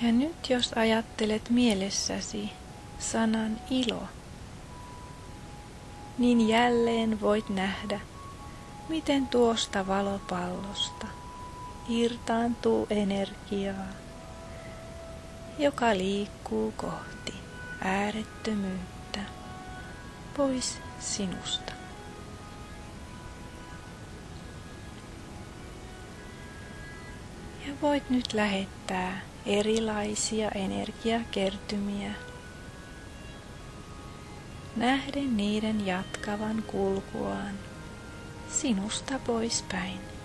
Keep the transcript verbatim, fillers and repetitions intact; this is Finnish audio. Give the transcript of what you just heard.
Ja nyt jos ajattelet mielessäsi sanan ilo, niin jälleen voit nähdä, miten tuosta valopallosta irtaantuu energiaa, joka liikkuu kohti äärettömyyttä pois sinusta. Ja voit nyt lähettää erilaisia energiakertymiä, nähden niiden jatkavan kulkuaan sinusta poispäin.